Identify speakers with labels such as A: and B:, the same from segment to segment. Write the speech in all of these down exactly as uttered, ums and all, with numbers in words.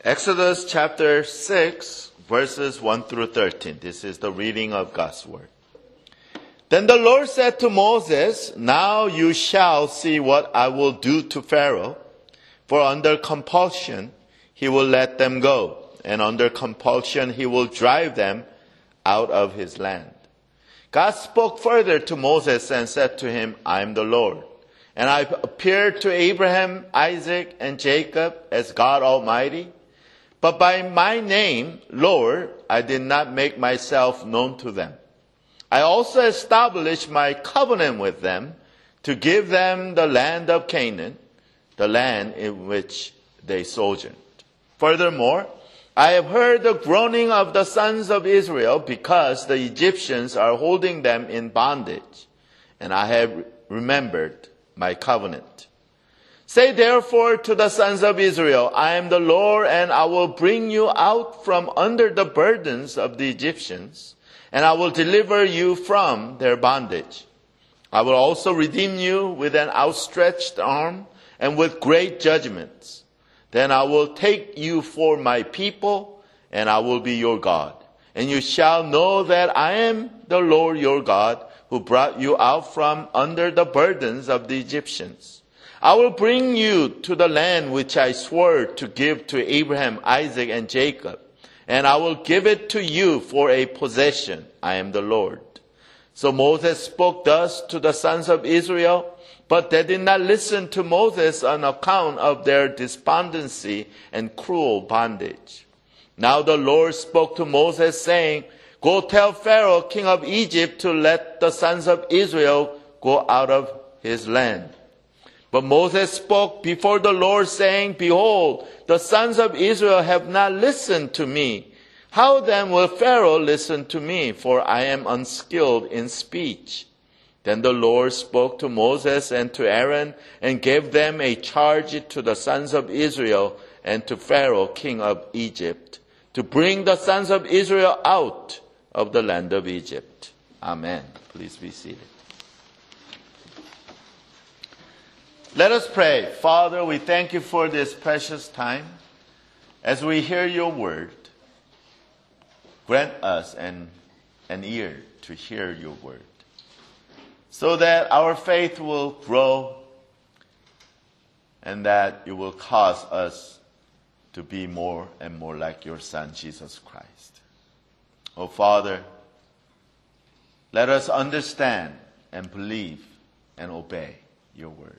A: Exodus chapter six, verses one through thirteen. This is the reading of God's word. Then the Lord said to Moses, "Now you shall see what I will do to Pharaoh, for under compulsion he will let them go, and under compulsion he will drive them out of his land." God spoke further to Moses and said to him, "I am the Lord, and I appeared to Abraham, Isaac, and Jacob as God Almighty. But by my name, Lord, I did not make myself known to them. I also established my covenant with them to give them the land of Canaan, the land in which they sojourned. Furthermore, I have heard the groaning of the sons of Israel because the Egyptians are holding them in bondage, and I have remembered my covenant. Say therefore to the sons of Israel, I am the Lord, and I will bring you out from under the burdens of the Egyptians, and I will deliver you from their bondage. I will also redeem you with an outstretched arm and with great judgments. Then I will take you for my people, and I will be your God. And you shall know that I am the Lord your God, who brought you out from under the burdens of the Egyptians. I will bring you to the land which I swore to give to Abraham, Isaac, and Jacob, and I will give it to you for a possession. I am the Lord." So Moses spoke thus to the sons of Israel, but they did not listen to Moses on account of their despondency and cruel bondage. Now the Lord spoke to Moses, saying, "Go tell Pharaoh, king of Egypt, to let the sons of Israel go out of his land." But Moses spoke before the Lord, saying, "Behold, the sons of Israel have not listened to me. How then will Pharaoh listen to me? For I am unskilled in speech." Then the Lord spoke to Moses and to Aaron and gave them a charge to the sons of Israel and to Pharaoh, king of Egypt, to bring the sons of Israel out of the land of Egypt. Amen. Please be seated. Let us pray. Father, we thank you for this precious time. As we hear your word, grant us an, an ear to hear your word, so that our faith will grow and that you will cause us to be more and more like your Son, Jesus Christ. Oh, Father, let us understand and believe and obey your word,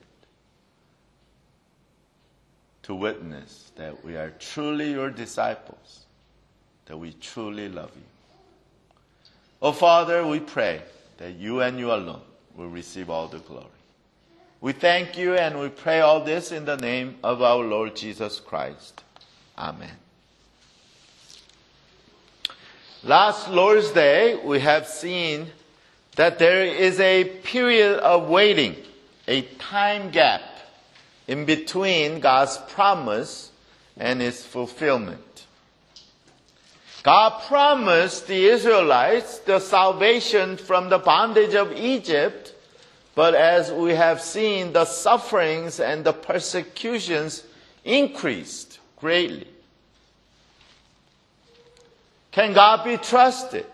A: to witness that we are truly your disciples, that we truly love you. Oh, Father, we pray that you and you alone will receive all the glory. We thank you and we pray all this in the name of our Lord Jesus Christ. Amen. Last Lord's Day, we have seen that there is a period of waiting, a time gap in between God's promise and its fulfillment. God promised the Israelites the salvation from the bondage of Egypt, but as we have seen, the sufferings and the persecutions increased greatly. Can God be trusted?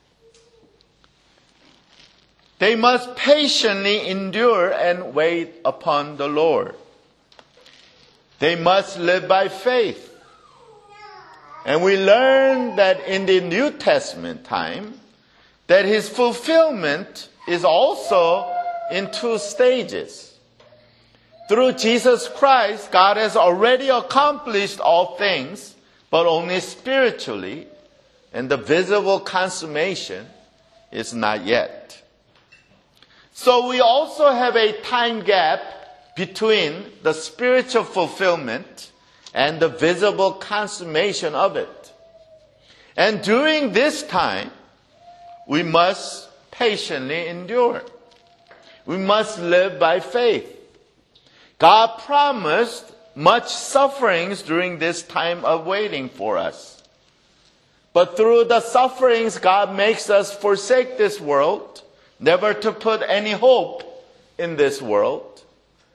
A: They must patiently endure and wait upon the Lord. They must live by faith. And we learn that in the New Testament time, that his fulfillment is also in two stages. Through Jesus Christ, God has already accomplished all things, but only spiritually, and the visible consummation is not yet. So we also have a time gap between the spiritual fulfillment and the visible consummation of it. And during this time, we must patiently endure. We must live by faith. God promised much sufferings during this time of waiting for us. But through the sufferings, God makes us forsake this world, never to put any hope in this world.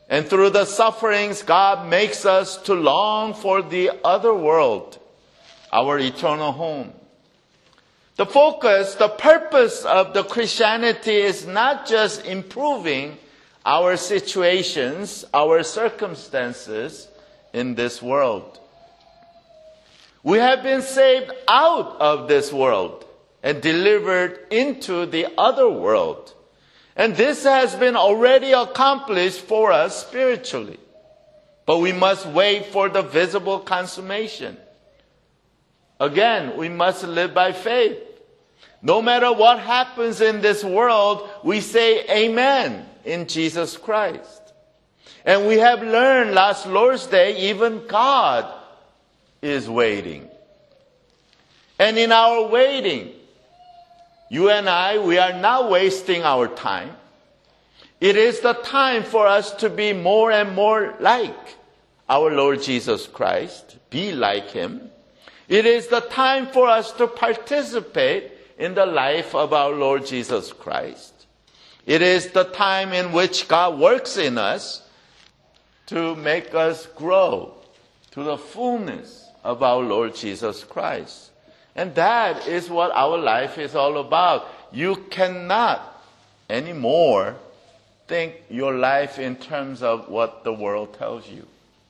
A: And through the sufferings, God makes us to long for the other world, our eternal home. The focus, the purpose of the Christianity is not just improving our situations, our circumstances in this world. We have been saved out of this world and delivered into the other world. And this has been already accomplished for us spiritually. But we must wait for the visible consummation. Again, we must live by faith. No matter what happens in this world, we say amen in Jesus Christ. And we have learned last Lord's Day, even God is waiting. And in our waiting, you and I, we are not wasting our time. It is the time for us to be more and more like our Lord Jesus Christ, be like Him. It is the time for us to participate in the life of our Lord Jesus Christ. It is the time in which God works in us to make us grow to the fullness of our Lord Jesus Christ. And that is what our life is all about. You cannot anymore think your life in terms of what the world tells you.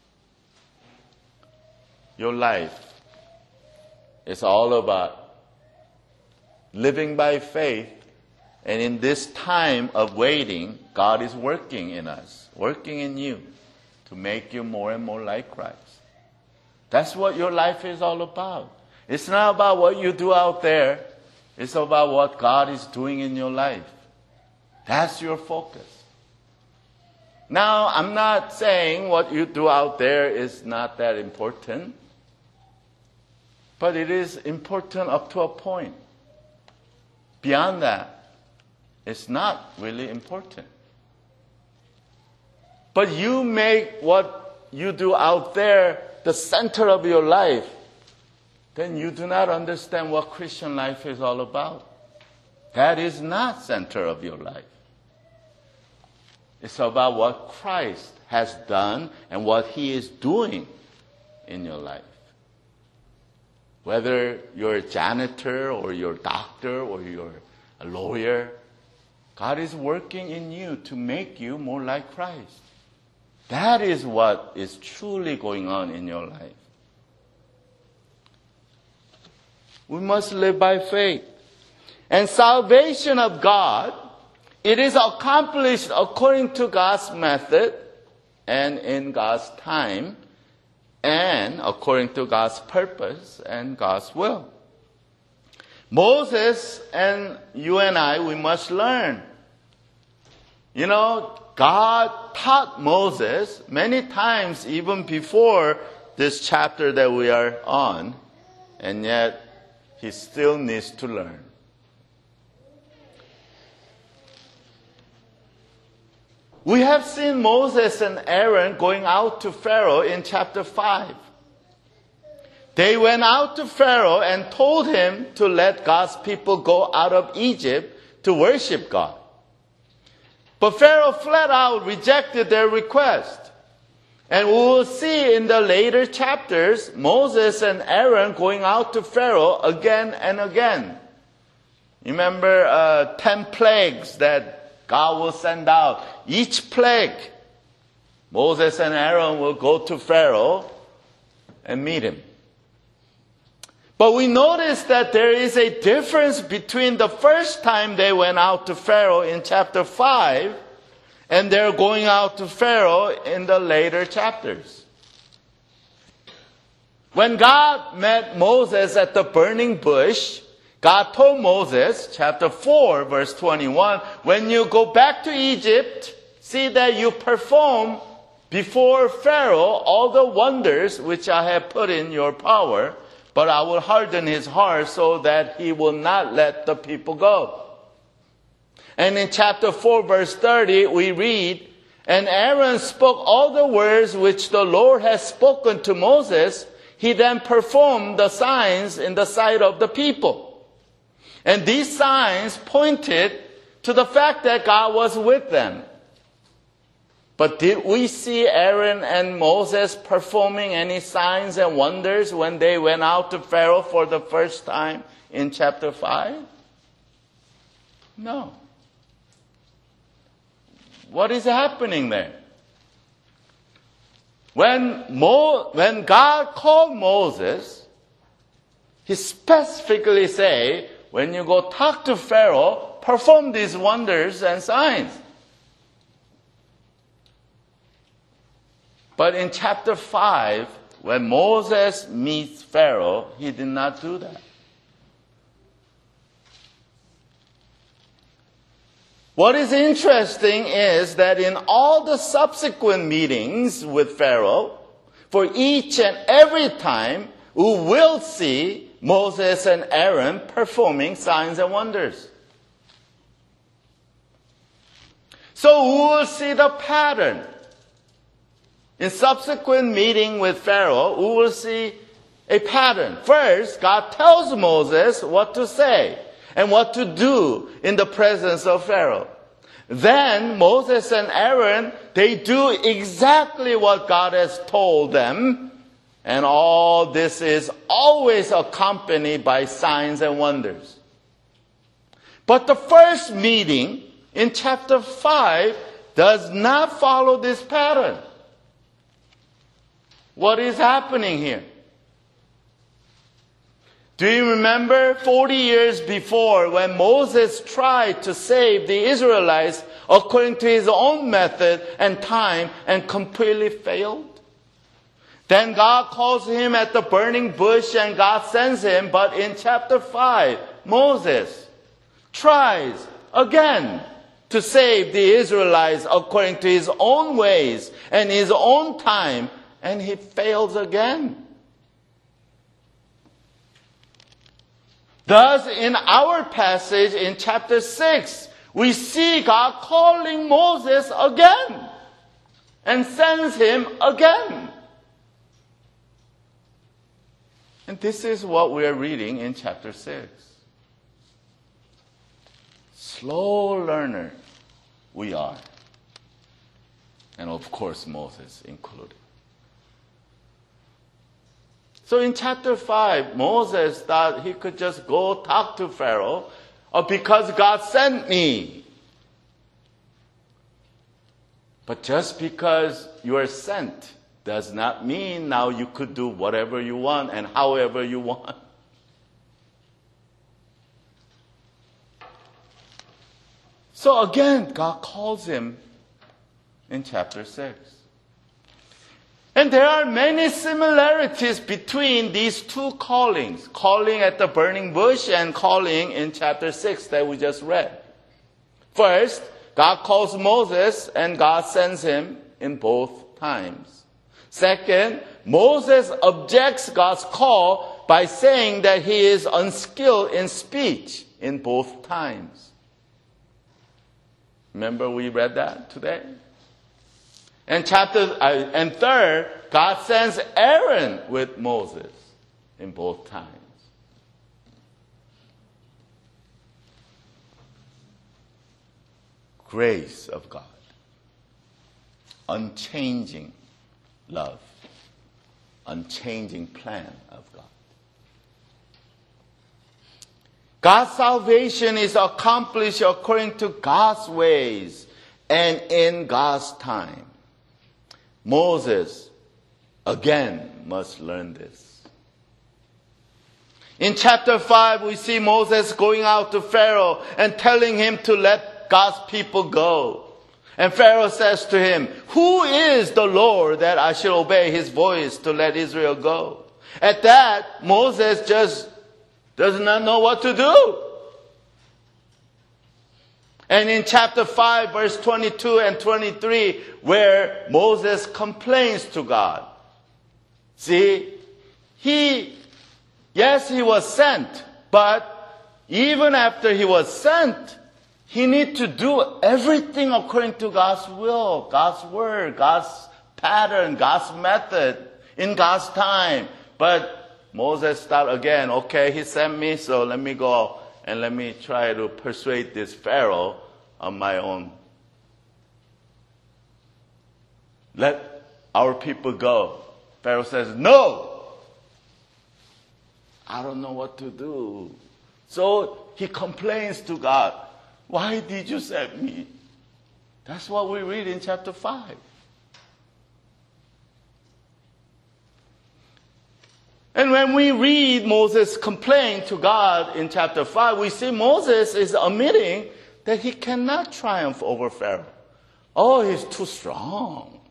A: Your life is all about living by faith. And in this time of waiting, God is working in us, working in you to make you more and more like Christ. That's what your life is all about. It's not about what you do out there. It's about what God is doing in your life. That's your focus. Now, I'm not saying what you do out there is not that important. But it is important up to a point. Beyond that, it's not really important. But you make what you do out there the center of your life, then you do not understand what Christian life is all about. That is not center of your life. It's about what Christ has done and what He is doing in your life. Whether you're a janitor or you're a doctor or you're a lawyer, God is working in you to make you more like Christ. That is what is truly going on in your life. We must live by faith. And salvation of God, it is accomplished according to God's method and in God's time and according to God's purpose and God's will. Moses and you and I, we must learn. You know, God taught Moses many times even before this chapter that we are on, and yet he still needs to learn. We have seen Moses and Aaron going out to Pharaoh in chapter five. They went out to Pharaoh and told him to let God's people go out of Egypt to worship God. But Pharaoh flat out rejected their request. And we will see in the later chapters, Moses and Aaron going out to Pharaoh again and again. Remember uh, ten plagues that God will send out. Each plague, Moses and Aaron will go to Pharaoh and meet him. But we notice that there is a difference between the first time they went out to Pharaoh in chapter five and they're going out to Pharaoh in the later chapters. When God met Moses at the burning bush, God told Moses, chapter four, verse twenty-one, when you go back to Egypt, see that you perform before Pharaoh all the wonders which I have put in your power, but I will harden his heart so that he will not let the people go. And in chapter four, verse thirty, we read, and Aaron spoke all the words which the Lord has spoken to Moses. He then performed the signs in the sight of the people. And these signs pointed to the fact that God was with them. But did we see Aaron and Moses performing any signs and wonders when they went out to Pharaoh for the first time in chapter five? No. What is happening there? When, Mo, when God called Moses, he specifically say, when you go talk to Pharaoh, perform these wonders and signs. But in chapter five, when Moses meets Pharaoh, he did not do that. What is interesting is that in all the subsequent meetings with Pharaoh, for each and every time, we will see Moses and Aaron performing signs and wonders. So we will see the pattern. In subsequent meeting with Pharaoh, we will see a pattern. First, God tells Moses what to say and what to do in the presence of Pharaoh. Then Moses and Aaron, they do exactly what God has told them. And all this is always accompanied by signs and wonders. But the first meeting in chapter five does not follow this pattern. What is happening here? Do you remember forty years before when Moses tried to save the Israelites according to his own method and time and completely failed? Then God calls him at the burning bush and God sends him. But in chapter five, Moses tries again to save the Israelites according to his own ways and his own time. And he fails again. Thus, in our passage in chapter six, we see God calling Moses again and sends him again. And this is what we are reading in chapter six. Slow learner we are. And of course, Moses included. So in chapter five, Moses thought he could just go talk to Pharaoh, or because God sent me. But just because you are sent does not mean now you could do whatever you want and however you want. So again, God calls him in chapter six. And there are many similarities between these two callings, calling at the burning bush and calling in chapter six that we just read. First, God calls Moses and God sends him in both times. Second, Moses objects God's call by saying that he is unskilled in speech in both times. Remember we read that today? And chapter uh, and third, God sends Aaron with Moses in both times. Grace of God, unchanging love, unchanging plan of God. God's salvation is accomplished according to God's ways and in God's time. Moses, again, must learn this. In chapter five, we see Moses going out to Pharaoh and telling him to let God's people go. And Pharaoh says to him, "Who is the Lord that I should obey his voice to let Israel go?" At that, Moses just does not know what to do. And in chapter five, verse twenty-two and twenty-three, where Moses complains to God. See, he, yes, he was sent, but even after he was sent, he needed to do everything according to God's will, God's word, God's pattern, God's method, in God's time. But Moses thought again, okay, he sent me, so let me go and let me try to persuade this Pharaoh on my own. let our people go. Pharaoh says, no. I don't know what to do. So he complains to God. Why did you send me? That's what we read in chapter five. And when we read Moses complain to God in chapter five, we see Moses is admitting that he cannot triumph over Pharaoh. Oh, he's too strong.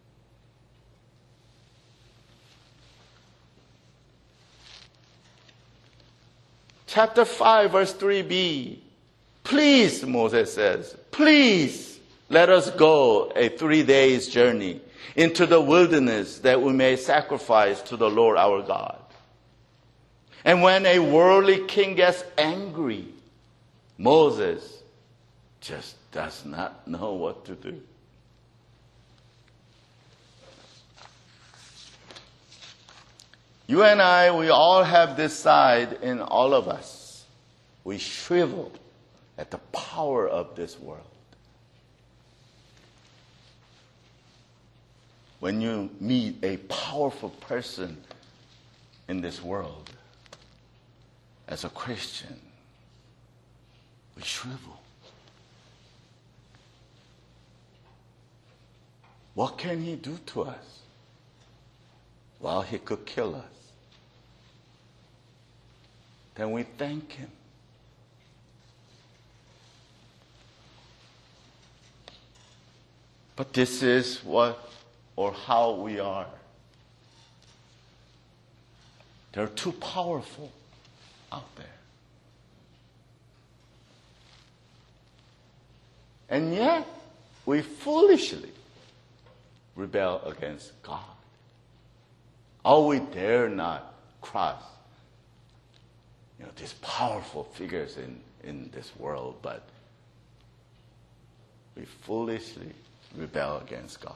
A: Chapter five, verse three b. Please, Moses says, please let us go a three days journey into the wilderness that we may sacrifice to the Lord our God. And when a worldly king gets angry, Moses just does not know what to do. You and I, we all have this side in all of us. We shrivel at the power of this world. When you meet a powerful person in this world, as a Christian, we shrivel. What can he do to us? Well, he could kill us. Then we thank him. But this is what or how we are. They're too powerful out there. And yet, we foolishly rebel against God. Oh, we dare not cross, you know, these powerful figures in, in this world, but we foolishly rebel against God.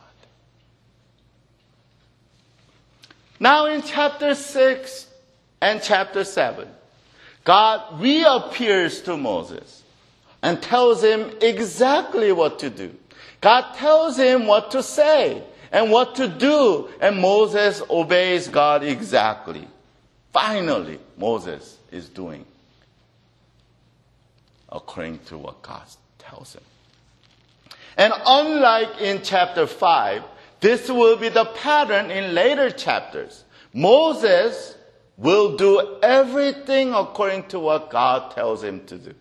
A: Now in chapter six and chapter seven, God reappears to Moses and tells him exactly what to do. God tells him what to say and what to do, and Moses obeys God exactly. Finally, Moses is doing according to what God tells him. And unlike in chapter five, this will be the pattern in later chapters. Moses will do everything according to what God tells him to do.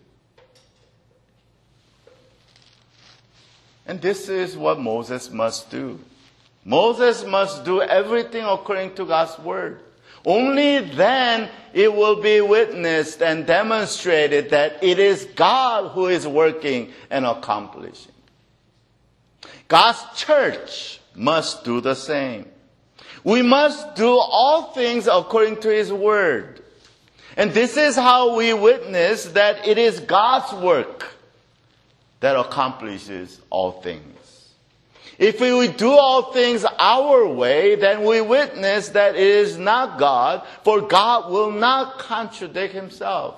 A: And this is what Moses must do. Moses must do everything according to God's word. Only then it will be witnessed and demonstrated that it is God who is working and accomplishing. God's church must do the same. We must do all things according to his word. And this is how we witness that it is God's work that accomplishes all things. If we do all things our way, then we witness that it is not God, for God will not contradict himself.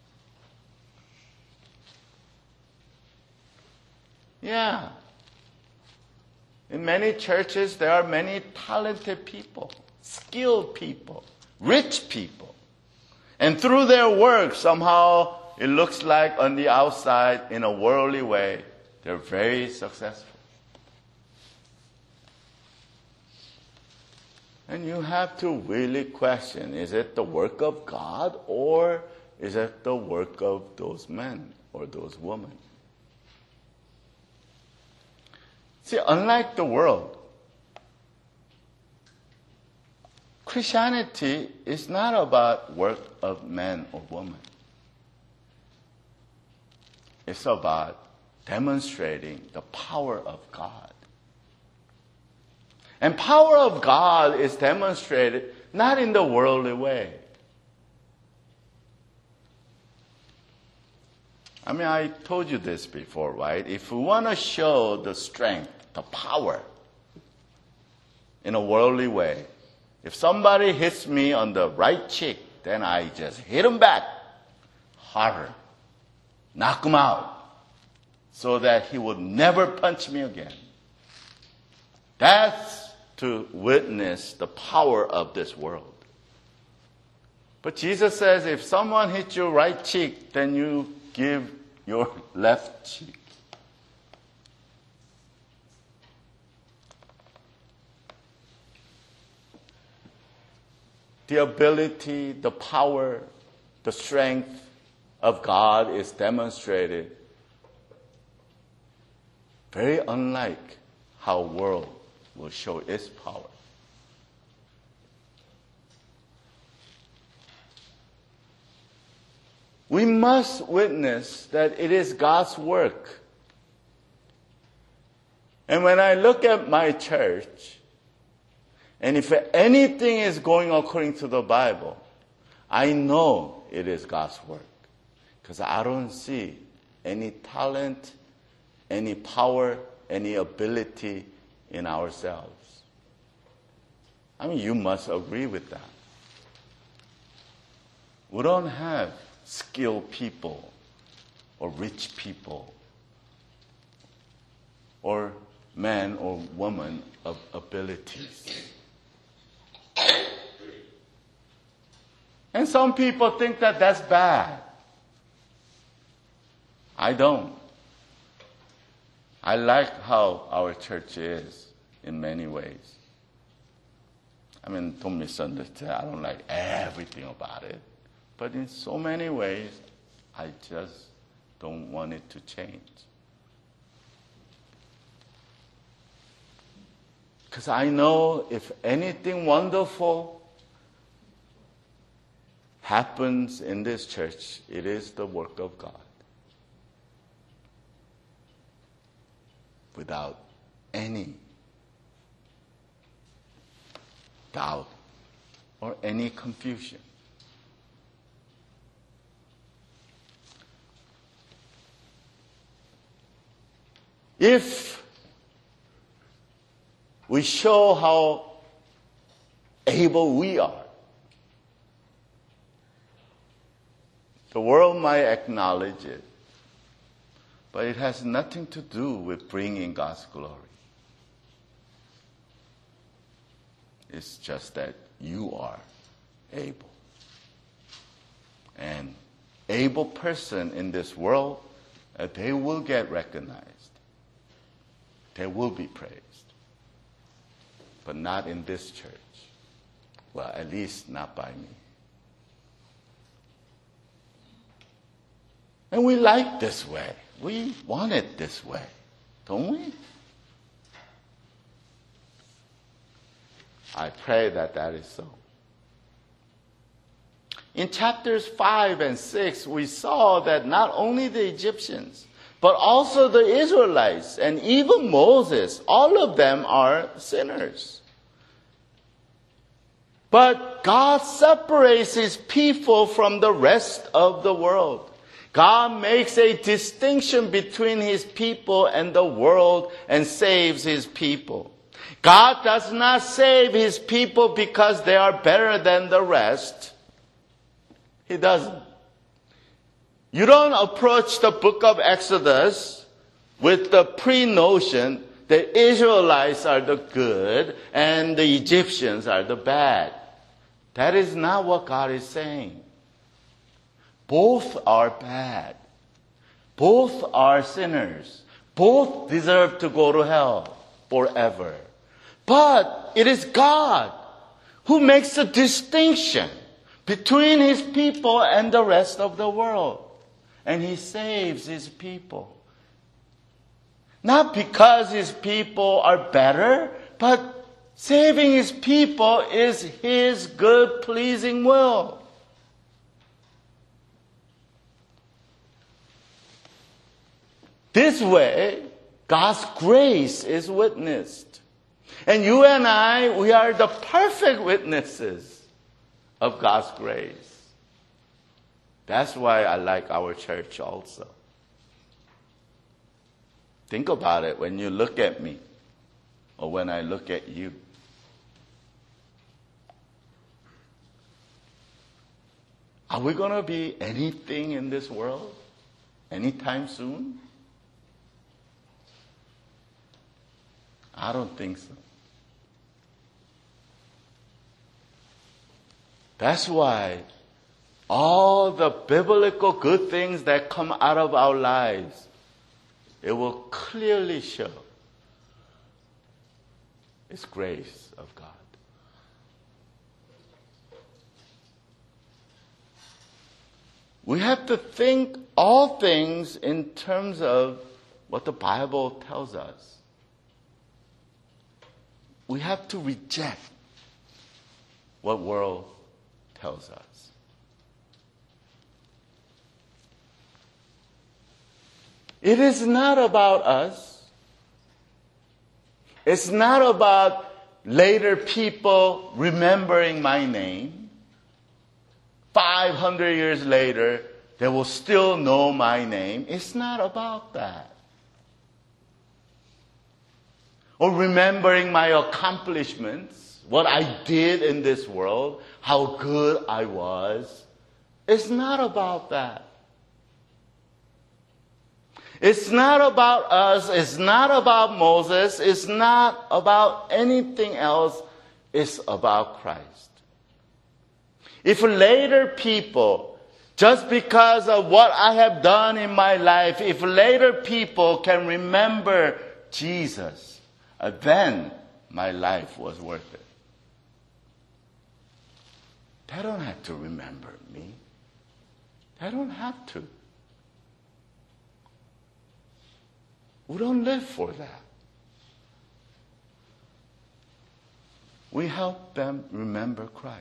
A: Yeah. In many churches, there are many talented people, skilled people, rich people. And through their work, somehow it looks like on the outside, in a worldly way, they're very successful. And you have to really question, is it the work of God or is it the work of those men or those women? See, unlike the world, Christianity is not about work of man or woman. It's about demonstrating the power of God. And power of God is demonstrated not in the worldly way. I mean, I told you this before, right? If we want to show the strength, the power in a worldly way, if somebody hits me on the right cheek, then I just hit him back harder, knock him out, so that he would never punch me again. That's to witness the power of this world. But Jesus says if someone hits your right cheek, then you give your left cheek. The ability, the power, the strength of God is demonstrated very unlike how the world will show its power. We must witness that it is God's work. And when I look at my church, and if anything is going according to the Bible, I know it is God's work. Because I don't see any talent, any power, any ability in ourselves. I mean, you must agree with that. We don't have skilled people or rich people or man or woman of abilities. And some people think that that's bad. I don't. I like how our church is in many ways. I mean, don't misunderstand. I don't like everything about it. But in so many ways, I just don't want it to change. Because I know if anything wonderful happens in this church, it is the work of God. Without any doubt or any confusion. If we show how able we are, the world might acknowledge it, but it has nothing to do with bringing God's glory. It's just that you are able. And able person in this world, uh, they will get recognized. They will be praised. But not in this church. Well, at least not by me. And we like this way. We want it this way, don't we? I pray that that is so. In chapters five and six, we saw that not only the Egyptians, but also the Israelites and even Moses, all of them are sinners. But God separates his people from the rest of the world. God makes a distinction between his people and the world and saves his people. God does not save his people because they are better than the rest. He doesn't. You don't approach the book of Exodus with the pre-notion that Israelites are the good and the Egyptians are the bad. That is not what God is saying. Both are bad. Both are sinners. Both deserve to go to hell forever. But it is God who makes a distinction between his people and the rest of the world. And he saves his people. Not because his people are better, but saving his people is his good, pleasing will. This way, God's grace is witnessed. And you and I, we are the perfect witnesses of God's grace. That's why I like our church also. Think about it when you look at me or when I look at you. Are we going to be anything in this world anytime soon? I don't think so. That's why all the biblical good things that come out of our lives, it will clearly show it's grace of God. We have to think all things in terms of what the Bible tells us. We have to reject what world tells us. It is not about us. It's not about later people remembering my name. five hundred years later, they will still know my name. It's not about that. Or remembering my accomplishments, what I did in this world, how good I was. It's not about that. It's not about us. It's not about Moses. It's not about anything else. It's about Christ. If later people, just because of what I have done in my life, if later people can remember Jesus, uh, then my life was worth it. They don't have to remember me. They don't have to. We don't live for that. We help them remember Christ.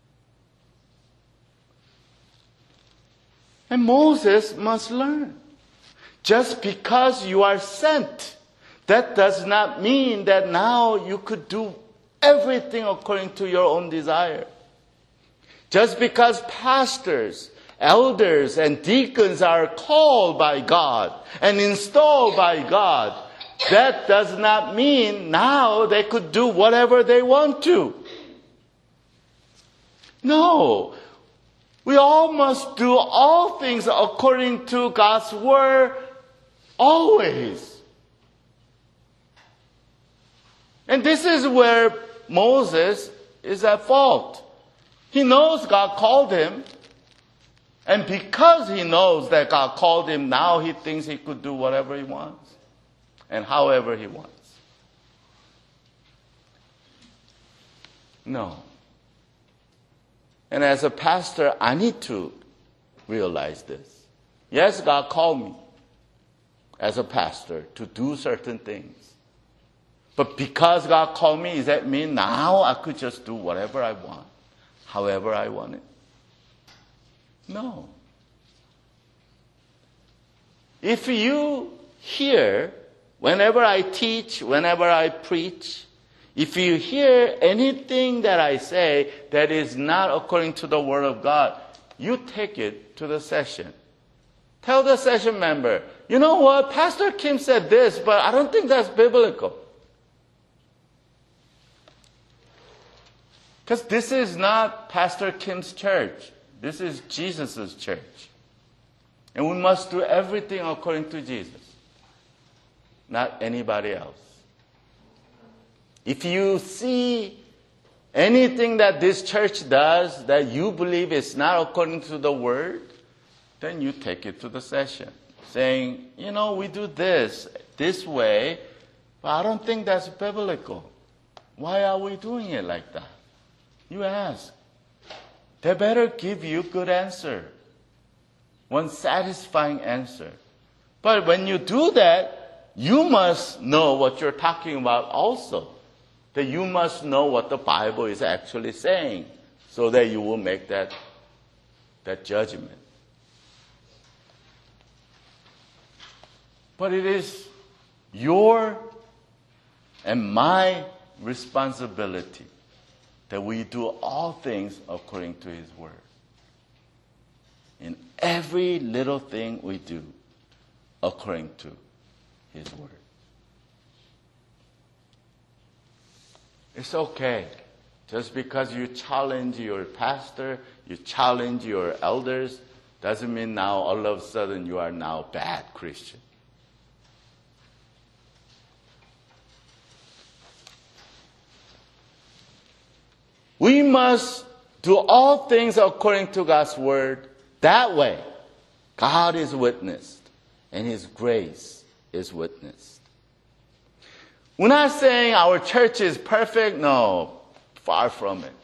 A: And Moses must learn. Just because you are sent, that does not mean that now you could do everything according to your own desire. Just because pastors, elders, and deacons are called by God and installed by God, that does not mean now they could do whatever they want to. No. We all must do all things according to God's word, always. And this is where Moses is at fault. He knows God called him. And because he knows that God called him, now he thinks he could do whatever he wants and however he wants. No. And as a pastor, I need to realize this. Yes, God called me as a pastor to do certain things. But because God called me, does that mean now I could just do whatever I want, however I want it? No. If you hear, whenever I teach, whenever I preach, if you hear anything that I say that is not according to the Word of God, you take it to the session. Tell the session member, you know what, Pastor Kim said this, but I don't think that's biblical. Because this is not Pastor Kim's church. This is Jesus' church. And we must do everything according to Jesus, not anybody else. If you see anything that this church does that you believe is not according to the Word, then you take it to the session, saying, you know, we do this, this way, but I don't think that's biblical. Why are we doing it like that? You ask. They better give you a good answer, one satisfying answer. But when you do that, you must know what you're talking about also. That you must know what the Bible is actually saying so that you will make that, that judgment. But it is your and my responsibility that we do all things according to His Word. In every little thing we do according to His Word. It's okay. Just because you challenge your pastor, you challenge your elders, doesn't mean now all of a sudden you are now a bad Christian. We must do all things according to God's word. That way, God is witnessed and His grace is witnessed. We're not saying our church is perfect. No, far from it.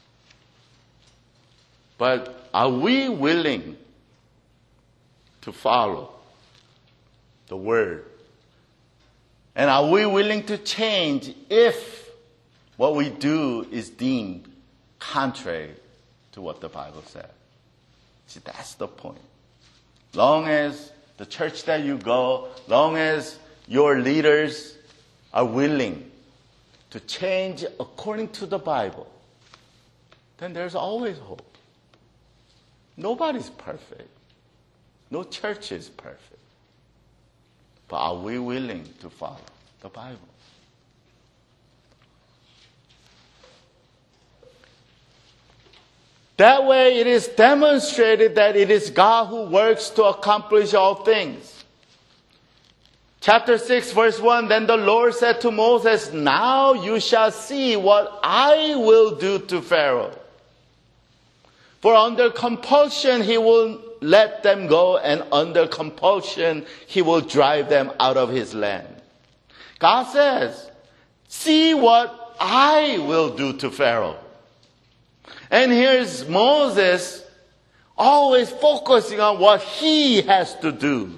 A: But are we willing to follow the word? And are we willing to change if what we do is deemed contrary to what the Bible says? See, that's the point. Long as the church that you go, long as your leaders are willing to change according to the Bible, then there's always hope. Nobody's perfect. No church is perfect. But are we willing to follow the Bible? That way it is demonstrated that it is God who works to accomplish all things. Chapter six, verse one, then the Lord said to Moses, now you shall see what I will do to Pharaoh. For under compulsion he will let them go, and under compulsion he will drive them out of his land. God says, see what I will do to Pharaoh. And here's Moses always focusing on what he has to do.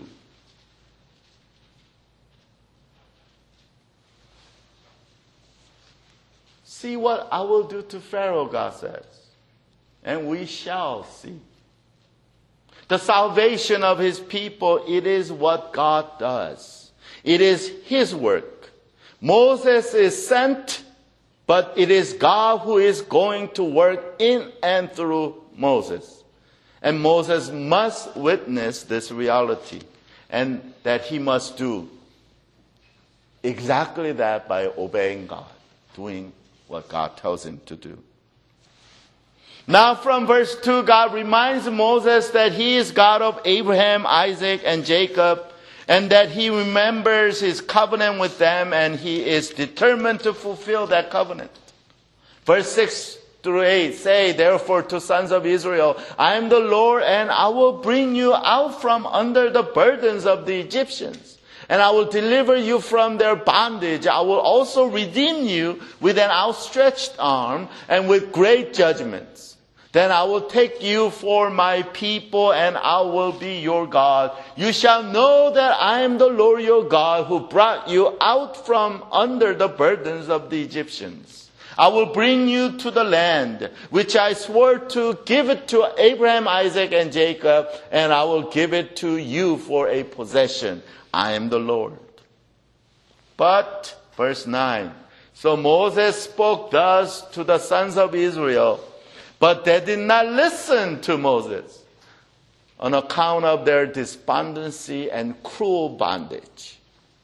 A: See what I will do to Pharaoh, God says. And we shall see. The salvation of His people, it is what God does. It is His work. Moses is sent, but it is God who is going to work in and through Moses. And Moses must witness this reality, and that he must do exactly that by obeying God, doing what God tells him to do. Now from verse two, God reminds Moses that He is God of Abraham, Isaac, and Jacob, and that He remembers His covenant with them, and He is determined to fulfill that covenant. Verse six through eight say, therefore to sons of Israel, I am the Lord, and I will bring you out from under the burdens of the Egyptians, and I will deliver you from their bondage. I will also redeem you with an outstretched arm and with great judgments. Then I will take you for my people, and I will be your God. You shall know that I am the Lord your God, who brought you out from under the burdens of the Egyptians. I will bring you to the land which I swore to give it to Abraham, Isaac, and Jacob, and I will give it to you for a possession. I am the Lord. But, verse nine, so Moses spoke thus to the sons of Israel, but they did not listen to Moses on account of their despondency and cruel bondage.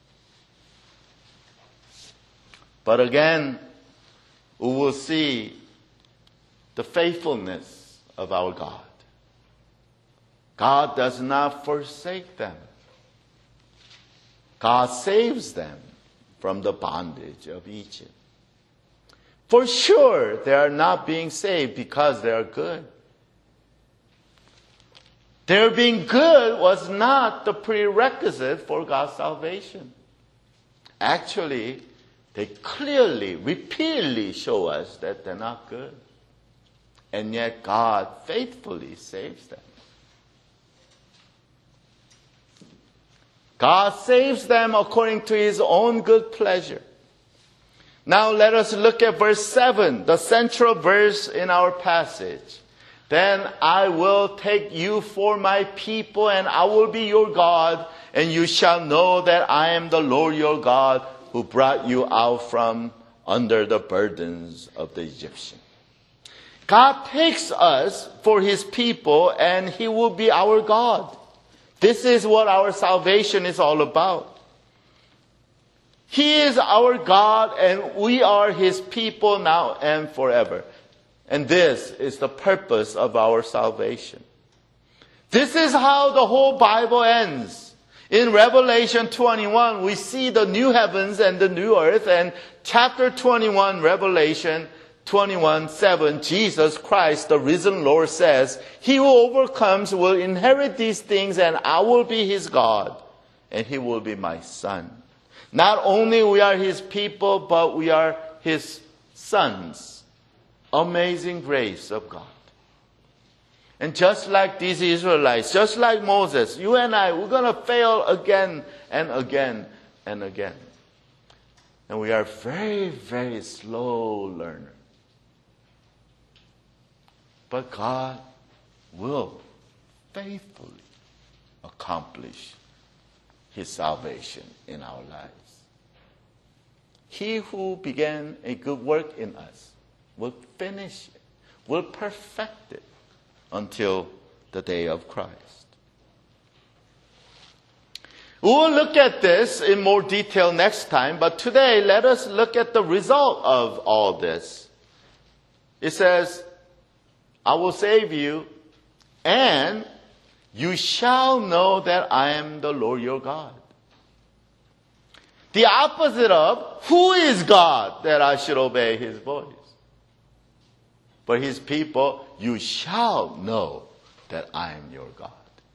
A: But again, we will see the faithfulness of our God. God does not forsake them. God saves them from the bondage of Egypt. For sure, they are not being saved because they are good. Their being good was not the prerequisite for God's salvation. Actually, they clearly, repeatedly show us that they're not good. And yet God faithfully saves them. God saves them according to His own good pleasure. Now let us look at verse seven, the central verse in our passage. Then I will take you for my people, and I will be your God, and you shall know that I am the Lord your God, who brought you out from under the burdens of the Egyptians. God takes us for His people, and He will be our God. This is what our salvation is all about. He is our God, and we are His people now and forever. And this is the purpose of our salvation. This is how the whole Bible ends. In Revelation twenty-one, we see the new heavens and the new earth, and chapter twenty-one, Revelation, twenty-one seven, Jesus Christ, the risen Lord, says, "He who overcomes will inherit these things, and I will be his God, and he will be my son." Not only we are his people, but we are his sons. Amazing grace of God. And just like these Israelites, just like Moses, you and I, we're going to fail again and again and again. And we are very, very slow learners. But God will faithfully accomplish his salvation in our lives. He who began a good work in us will finish it, will perfect it until the day of Christ. We will look at this in more detail next time, but today let us look at the result of all this. It says, "I will save you, and you shall know that I am the Lord your God." The opposite of, who is God that I should obey his voice? But his people, you shall know that I am your God.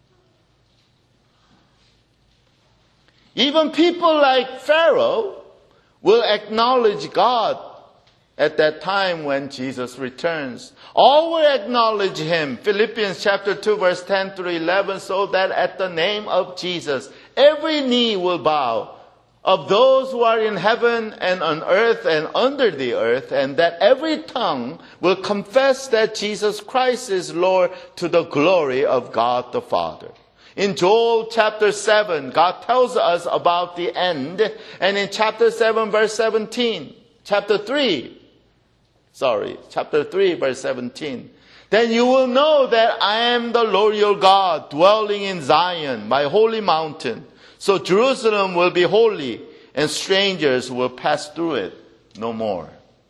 A: Even people like Pharaoh will acknowledge God at that time when Jesus returns. All will acknowledge him. Philippians chapter two verse ten through eleven, so that at the name of Jesus, every knee will bow, of those who are in heaven and on earth and under the earth, and that every tongue will confess that Jesus Christ is Lord, to the glory of God the Father. In Joel chapter seven, God tells us about the end, and in chapter seven verse seventeen, chapter three, sorry, chapter three verse seventeen, "Then you will know that I am the Lord your God, dwelling in Zion, my holy mountain. So Jerusalem will be holy, and strangers will pass through it no more."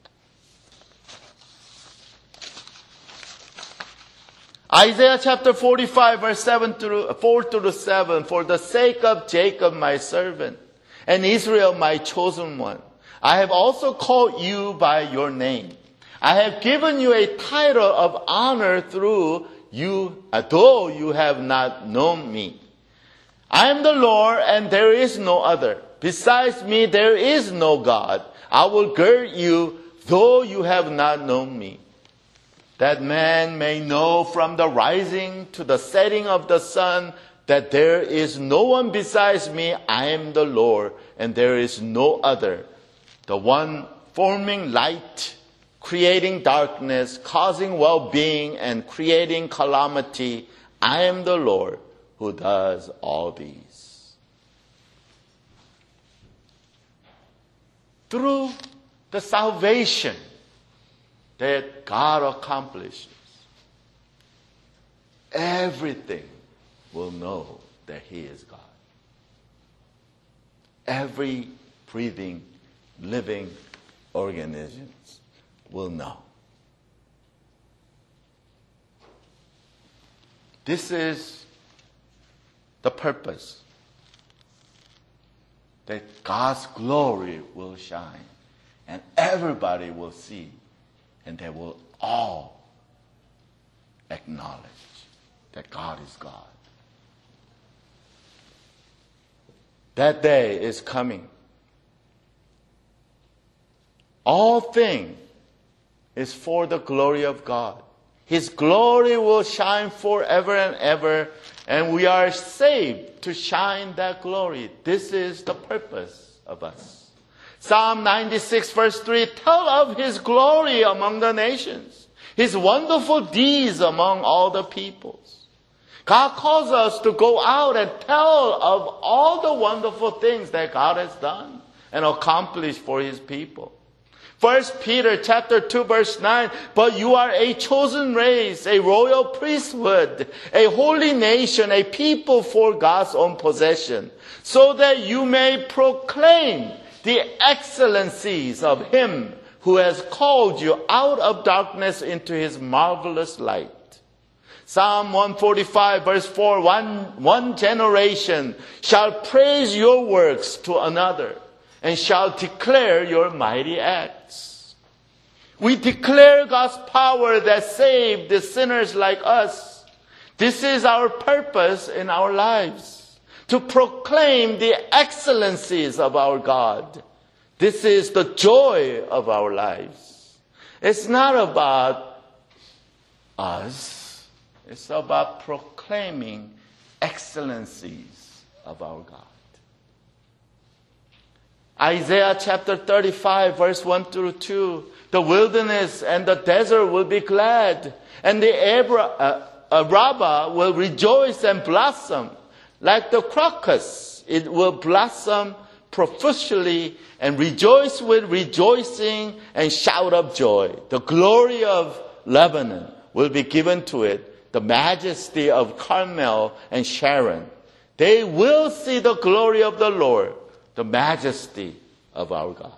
A: Isaiah chapter forty-five verse seven through four through seven, "For the sake of Jacob my servant, and Israel my chosen one, I have also called you by your name. I have given you a title of honor through you, though you have not known me. I am the Lord, and there is no other. Besides me, there is no God. I will gird you, though you have not known me, that man may know from the rising to the setting of the sun that there is no one besides me. I am the Lord, and there is no other, the one forming light, creating darkness, causing well-being, and creating calamity. I am the Lord who does all these." Through the salvation that God accomplishes, everything will know that he is God. Every breathing, living organisms will know. This is the purpose, that God's glory will shine, and everybody will see, and they will all acknowledge that God is God. That day is coming. All things is for the glory of God. His glory will shine forever and ever, and we are saved to shine that glory. This is the purpose of us. Psalm ninety-six verse three, "Tell of his glory among the nations, his wonderful deeds among all the peoples." God calls us to go out and tell of all the wonderful things that God has done and accomplished for his people. First Peter chapter two verse nine, "But you are a chosen race, a royal priesthood, a holy nation, a people for God's own possession, so that you may proclaim the excellencies of him who has called you out of darkness into his marvelous light." Psalm one forty-five verse four, one, one generation shall praise your works to another, and shall declare your mighty acts. We declare God's power that saved the sinners like us. This is our purpose in our lives, to proclaim the excellencies of our God. This is the joy of our lives. It's not about us. It's about proclaiming excellencies of our God. Isaiah chapter thirty-five, verse one through two. The wilderness and the desert will be glad, and the Abra, uh, Arabah will rejoice and blossom. Like the crocus, it will blossom profusely and rejoice with rejoicing and shout of joy. The glory of Lebanon will be given to it, the majesty of Carmel and Sharon. They will see the glory of the Lord, the majesty of our God.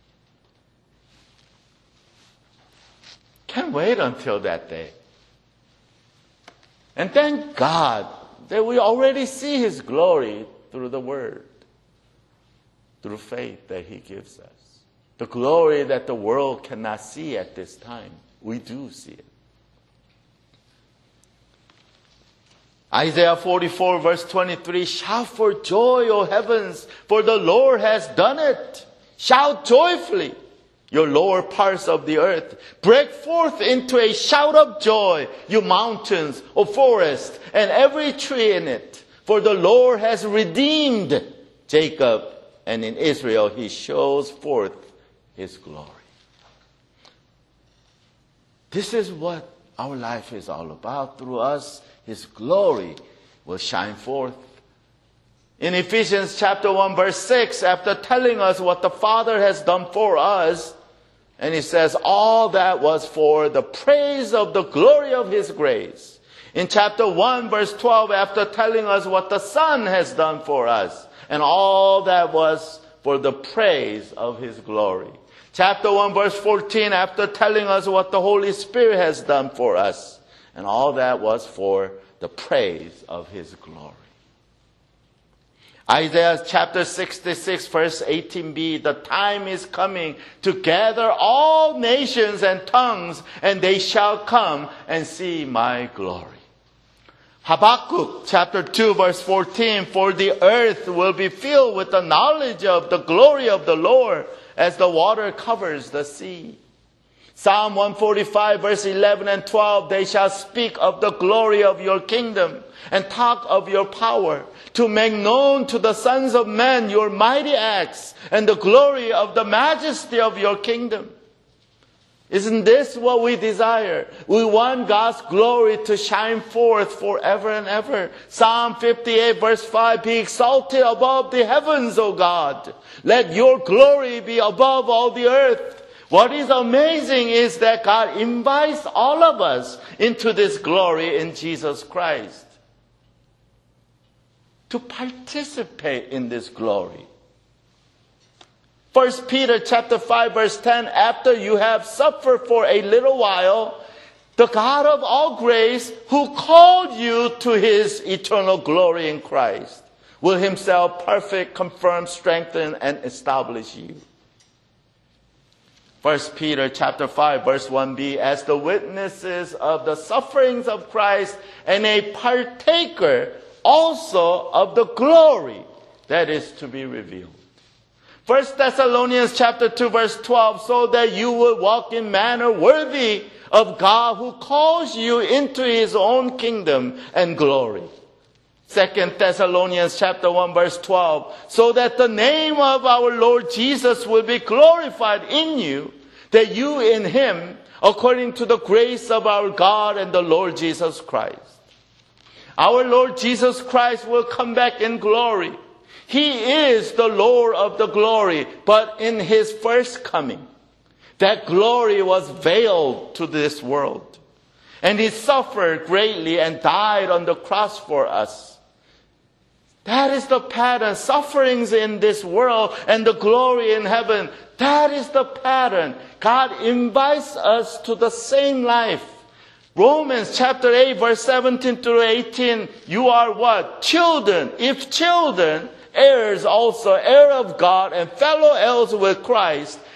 A: Can't wait until that day. And thank God that we already see His glory through the Word, through faith that He gives us. The glory that the world cannot see at this time, we do see it. Isaiah forty-four, verse twenty-three, shout for joy, O heavens, for the Lord has done it. Shout joyfully, your lower parts of the earth. Break forth into a shout of joy, you mountains, O forest, and every tree in it. For the Lord has redeemed Jacob, and in Israel He shows forth His glory. This is what our life is all about. Through us, His glory will shine forth. In Ephesians chapter one, verse six, after telling us what the Father has done for us, and He says, all that was for the praise of the glory of His grace. In chapter one, verse twelve, after telling us what the Son has done for us, and all that was for the praise of His glory. Chapter one, verse fourteen, after telling us what the Holy Spirit has done for us, and all that was for the praise of His glory. Isaiah chapter sixty-six, verse eighteen b, the time is coming to gather all nations and tongues, and they shall come and see my glory. Habakkuk chapter two, verse fourteen, for the earth will be filled with the knowledge of the glory of the Lord as the water covers the sea. Psalm one forty-five, verse eleven and twelve, they shall speak of the glory of your kingdom and talk of your power, to make known to the sons of men your mighty acts and the glory of the majesty of your kingdom. Isn't this what we desire? We want God's glory to shine forth forever and ever. Psalm fifty-eight, verse five, be exalted above the heavens, O God. Let your glory be above all the earth. What is amazing is that God invites all of us into this glory in Jesus Christ, to participate in this glory. First Peter chapter five, verse ten, after you have suffered for a little while, the God of all grace, who called you to His eternal glory in Christ, will Himself perfect, confirm, strengthen, and establish you. First Peter chapter five, verse one b, as the witnesses of the sufferings of Christ and a partaker also of the glory that is to be revealed. First Thessalonians chapter two, verse twelve, so that you will walk in manner worthy of God who calls you into His own kingdom and glory. Second Thessalonians chapter one, verse twelve, so that the name of our Lord Jesus will be glorified in you, that you in Him, according to the grace of our God and the Lord Jesus Christ. Our Lord Jesus Christ will come back in glory. He is the Lord of the glory, but in His first coming, that glory was veiled to this world. And He suffered greatly and died on the cross for us. That is the pattern. Sufferings in this world and the glory in heaven. That is the pattern. God invites us to the same life. Romans chapter eight, verse seventeen through eighteen. You are what? Children. If children, heirs also, heir of God and fellow heirs with Christ.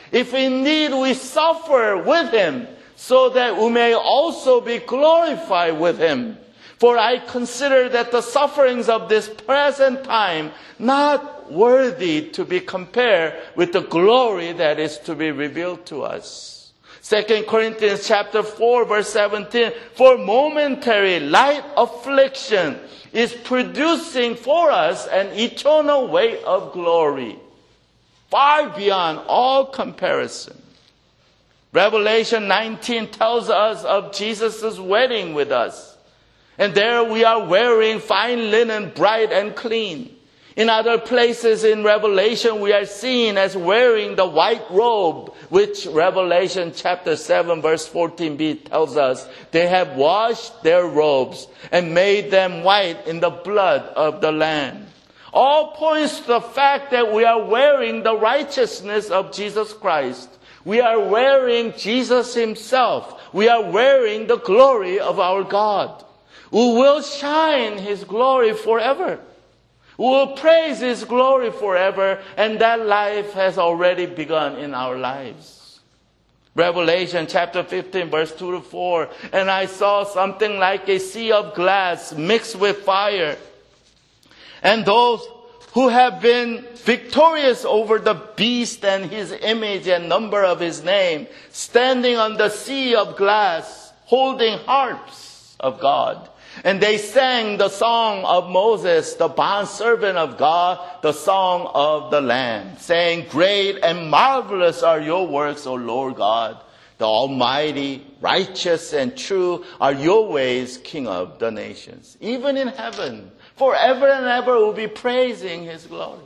A: if indeed we suffer with him, so that we may also be glorified with him. For I consider that the sufferings of this present time not worthy to be compared with the glory that is to be revealed to us. Second Corinthians chapter four verse seventeen, for momentary light affliction is producing for us an eternal weight of glory, far beyond all comparison. Revelation nineteen tells us of Jesus' wedding with us. And there we are wearing fine linen, bright and clean. In other places in Revelation, we are seen as wearing the white robe, which Revelation chapter seven verse fourteen b tells us they have washed their robes and made them white in the blood of the Lamb. All points to the fact that we are wearing the righteousness of Jesus Christ. We are wearing Jesus himself. We are wearing the glory of our God. We will shine his glory forever. We will praise his glory forever, and that life has already begun in our lives. Revelation chapter fifteen verse two to four, and I saw something like a sea of glass mixed with fire. And those who have been victorious over the beast and his image and number of his name, standing on the sea of glass, holding harps of God. And they sang the song of Moses, the bondservant of God, the song of the Lamb, saying, great and marvelous are your works, O Lord God, the Almighty, righteous and true are your ways, King of the nations. Even in heaven, forever and ever we'll be praising his glory.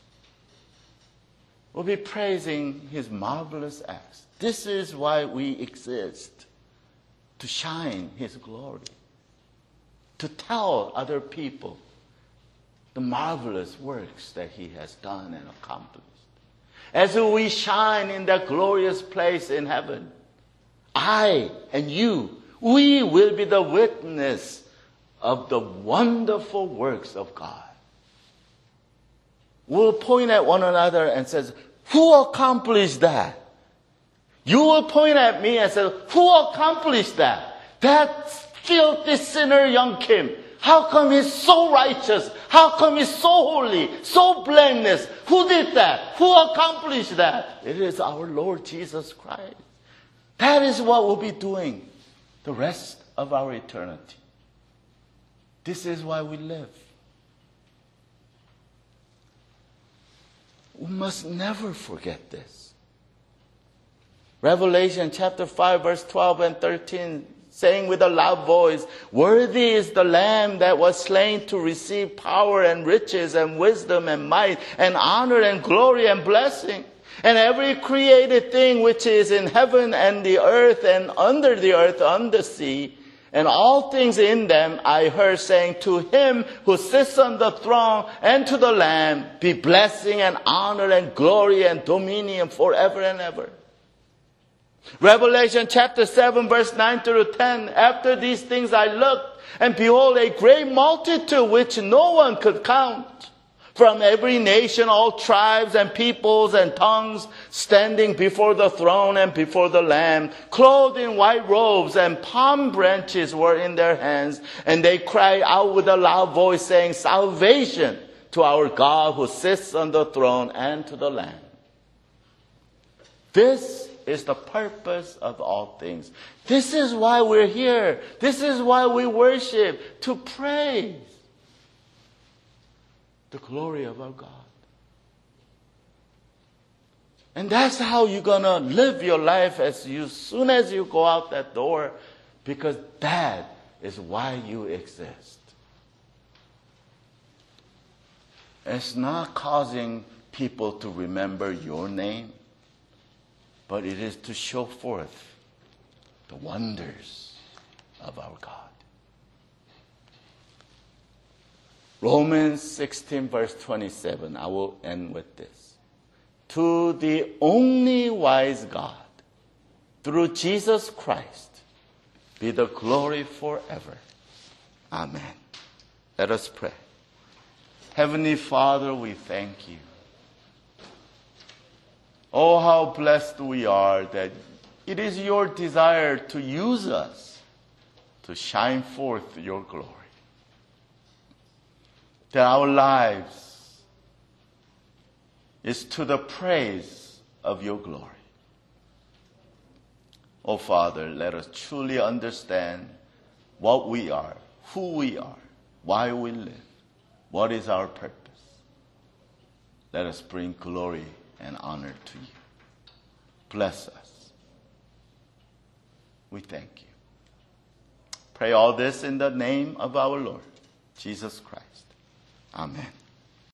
A: We'll be praising his marvelous acts. This is why we exist, to shine his glory. To tell other people the marvelous works that he has done and accomplished. As we shine in that glorious place in heaven, I and you, we will be the witness of the wonderful works of God. We'll point at one another and says, who accomplished that? You will point at me and say, who accomplished that? That's filthy sinner young Kim. How come he's so righteous? How come he's so holy, so blameless? Who did that? Who accomplished that? It is our Lord Jesus Christ. That is what we'll be doing the rest of our eternity. This is why we live. We must never forget this. Revelation chapter five verse twelve and thirteen, saying with a loud voice, worthy is the Lamb that was slain to receive power and riches and wisdom and might and honor and glory and blessing. And every created thing which is in heaven and the earth and under the earth, on the sea, and all things in them, I heard saying, to him who sits on the throne and to the Lamb be blessing and honor and glory and dominion forever and ever. Revelation chapter seven verse nine through ten, after these things I looked, and behold a great multitude which no one could count, from every nation, all tribes and peoples and tongues, standing before the throne and before the Lamb, clothed in white robes, and palm branches were in their hands, and they cried out with a loud voice, saying, salvation to our God who sits on the throne and to the Lamb. This is the purpose of all things. This is why we're here. This is why we worship, to praise the glory of our God. And that's how you're going to live your life as you, soon as you go out that door, because that is why you exist. It's not causing people to remember your name, but it is to show forth the wonders of our God. Romans sixteen verse twenty-seven, I will end with this. To the only wise God, through Jesus Christ, be the glory forever. Amen. Let us pray. Heavenly Father, we thank you Oh, how blessed we are that it is your desire to use us to shine forth your glory. That our lives is to the praise of your glory. Oh, Father, let us truly understand what we are, who we are, why we live, what is our purpose. Let us bring glory and honor to you. Bless us. We thank you. Pray all this in the name of our Lord, Jesus Christ. Amen.